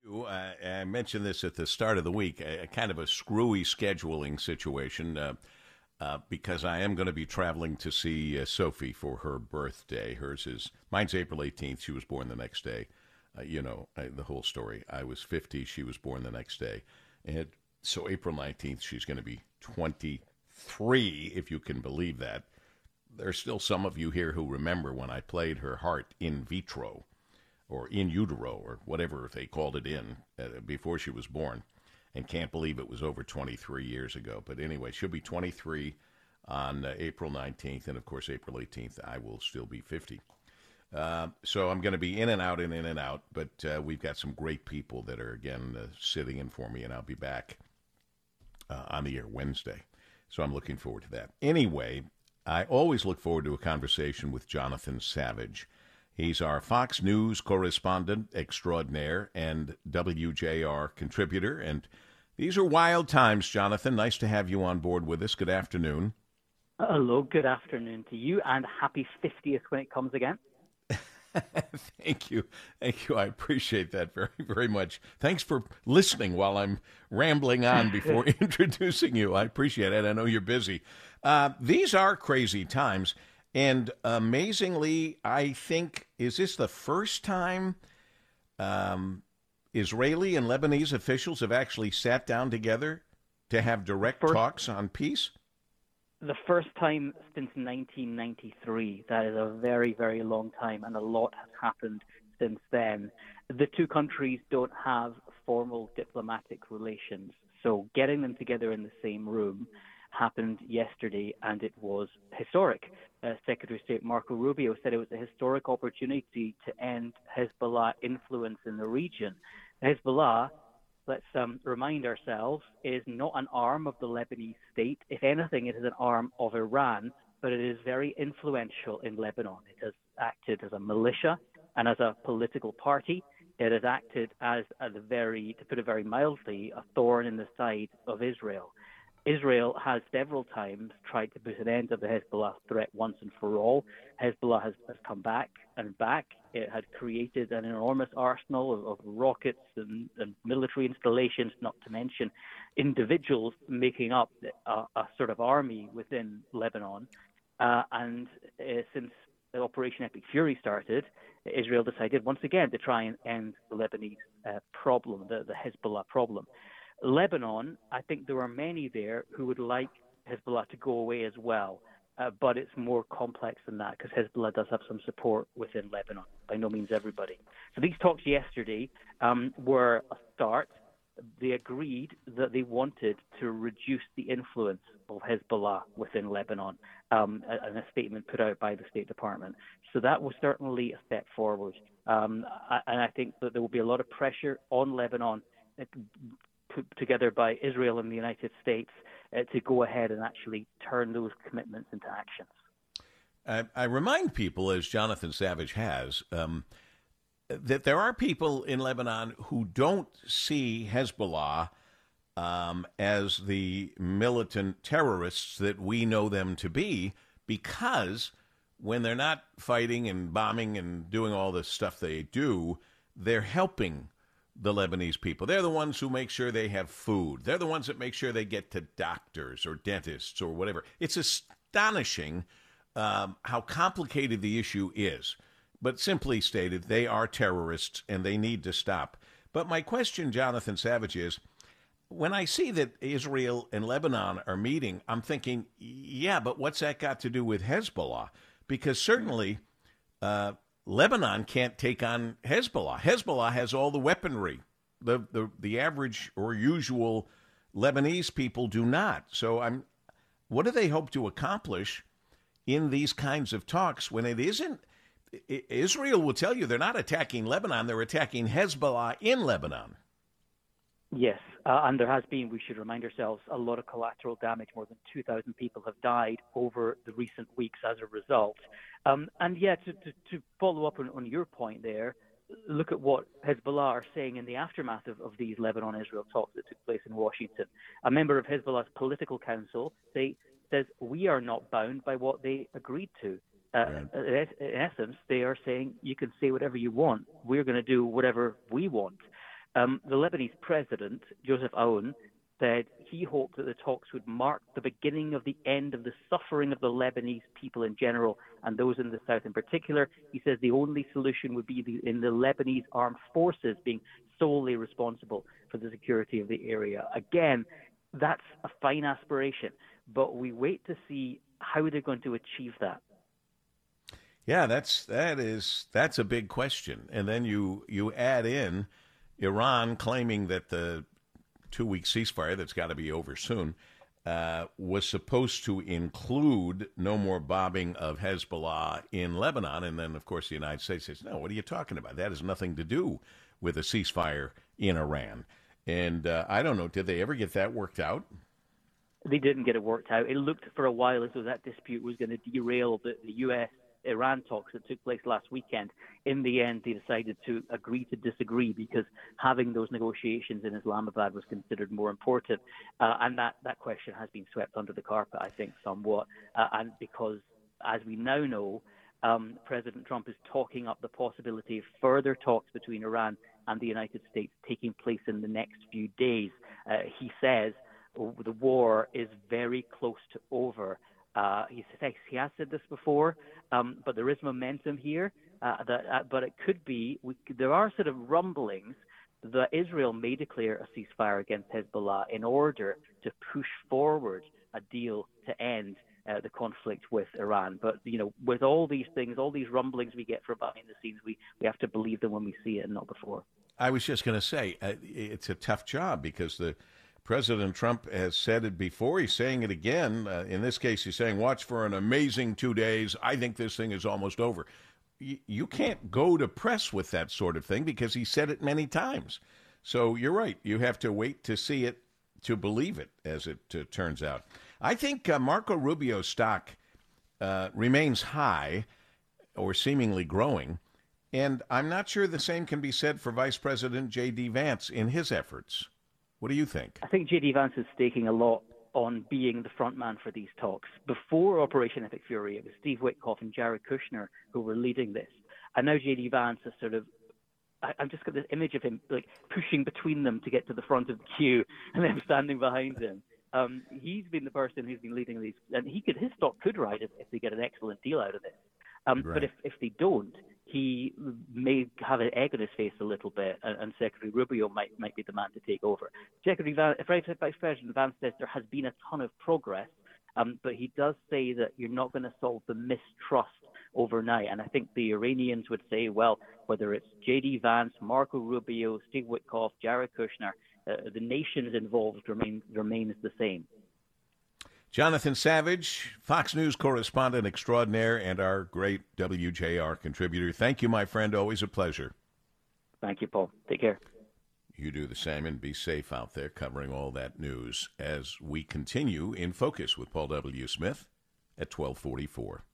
I mentioned this at the start of the week, a kind of a screwy scheduling situation because I am going to be traveling to see Sophie for her birthday. Mine's April 18th. She was born the next day. The whole story. I was 50. She was born the next day. And so April 19th, she's going to be 23, if you can believe that. There's still some of you here who remember when I played her heart in vitro or in utero or whatever they called it before she was born, and can't believe it was over 23 years ago. But anyway, she'll be 23 on April 19th, and of course April 18th I will still be 50. So I'm going to be in and out and in and out, but we've got some great people that are, again, sitting in for me, and I'll be back on the air Wednesday. So I'm looking forward to that. Anyway, I always look forward to a conversation with Jonathan Savage. He's our Fox News correspondent extraordinaire and WJR contributor. And these are wild times, Jonathan. Nice to have you on board with us. Good afternoon. Hello, good afternoon to you, and happy 50th when it comes again. Thank you. Thank you. I appreciate that very, very much. Thanks for listening while I'm rambling on before introducing you. I appreciate it. I know you're busy. These are crazy times. And amazingly, I think, is this the first time Israeli and Lebanese officials have actually sat down together to have direct talks on peace? The first time since 1993. That is a very, very long time, and a lot has happened since then. The two countries don't have formal diplomatic relations, so getting them together in the same room happened yesterday, and it was historic. Secretary of State Marco Rubio said it was a historic opportunity to end Hezbollah influence in the region. Hezbollah, let's remind ourselves, is not an arm of the Lebanese state. If anything, it is an arm of Iran, but it is very influential in Lebanon. It has acted as a militia and as a political party. It has acted as to put it very mildly, a thorn in the side of Israel. Israel has several times tried to put an end to the Hezbollah threat once and for all. Hezbollah has come back and back. It had created an enormous arsenal of rockets and military installations, not to mention individuals making up a sort of army within Lebanon. Since Operation Epic Fury started, Israel decided once again to try and end the Lebanese problem, the Hezbollah problem. Lebanon, I think there are many there who would like Hezbollah to go away as well, but it's more complex than that because Hezbollah does have some support within Lebanon, by no means everybody. So these talks yesterday were a start. They agreed that they wanted to reduce the influence of Hezbollah within Lebanon, in a statement put out by the State Department. So that was certainly a step forward. And I think that there will be a lot of pressure on Lebanon put together by Israel and the United States to go ahead and actually turn those commitments into actions. I remind people, as Jonathan Savage has, that there are people in Lebanon who don't see Hezbollah as the militant terrorists that we know them to be, because when they're not fighting and bombing and doing all the stuff they do, they're helping the Lebanese people. They're the ones who make sure they have food. They're the ones that make sure they get to doctors or dentists or whatever. It's astonishing how complicated the issue is. But simply stated, they are terrorists and they need to stop. But my question, Jonathan Savage, is when I see that Israel and Lebanon are meeting, I'm thinking, yeah, but what's that got to do with Hezbollah? Because certainly Lebanon can't take on Hezbollah. Hezbollah has all the weaponry. The average or usual Lebanese people do not. So what do they hope to accomplish in these kinds of talks when it isn't? Israel will tell you they're not attacking Lebanon. They're attacking Hezbollah in Lebanon. Yes, and there has been, we should remind ourselves, a lot of collateral damage. More than 2,000 people have died over the recent weeks as a result. And yeah, to follow up on your point there, look at what Hezbollah are saying in the aftermath of these Lebanon-Israel talks that took place in Washington. A member of Hezbollah's political council says, we are not bound by what they agreed to. In essence, they are saying, you can say whatever you want. We're going to do whatever we want. The Lebanese president, Joseph Aoun, said he hoped that the talks would mark the beginning of the end of the suffering of the Lebanese people in general and those in the south in particular. He says the only solution would be in the Lebanese armed forces being solely responsible for the security of the area. Again, that's a fine aspiration, but we wait to see how they're going to achieve that. Yeah, that's a big question. And then you add in Iran claiming that the 2-week ceasefire that's got to be over soon was supposed to include no more bombing of Hezbollah in Lebanon. And then, of course, the United States says, no, what are you talking about? That has nothing to do with a ceasefire in Iran. And I don't know, did they ever get that worked out? They didn't get it worked out. It looked for a while as though that dispute was going to derail the U.S.-Iran talks that took place last weekend. In the end, they decided to agree to disagree because having those negotiations in Islamabad was considered more important. And that question has been swept under the carpet, I think, somewhat. And because, as we now know, President Trump is talking up the possibility of further talks between Iran and the United States taking place in the next few days. He says the war is very close to over. He has said this before, but there is momentum here. But it could be, there are sort of rumblings that Israel may declare a ceasefire against Hezbollah in order to push forward a deal to end the conflict with Iran. But, with all these things, all these rumblings we get from behind the scenes, we have to believe them when we see it and not before. I was just going to say, it's a tough job because President Trump has said it before. He's saying it again. In this case, he's saying, watch for an amazing 2 days. I think this thing is almost over. You can't go to press with that sort of thing because he said it many times. So you're right. You have to wait to see it to believe it, as it turns out. I think Marco Rubio's stock remains high or seemingly growing. And I'm not sure the same can be said for Vice President J.D. Vance in his efforts. What do you think? I think J.D. Vance is staking a lot on being the front man for these talks. Before Operation Epic Fury, it was Steve Witkoff and Jared Kushner who were leading this. And now J.D. Vance is sort of, I've just got this image of him like pushing between them to get to the front of the queue and then standing behind him. He's been the person who's been leading these, and his stock could rise if they get an excellent deal out of this. Right. But if they don't, he may have an egg on his face a little bit, and Secretary Rubio might be the man to take over. Vice President Vance says there has been a ton of progress, but he does say that you're not going to solve the mistrust overnight. And I think the Iranians would say, well, whether it's J.D. Vance, Marco Rubio, Steve Witkoff, Jared Kushner, the nations involved remains the same. Jonathan Savage, Fox News correspondent extraordinaire and our great WJR contributor. Thank you, my friend. Always a pleasure. Thank you, Paul. Take care. You do the same, and be safe out there covering all that news as we continue In Focus with Paul W. Smith at 1244.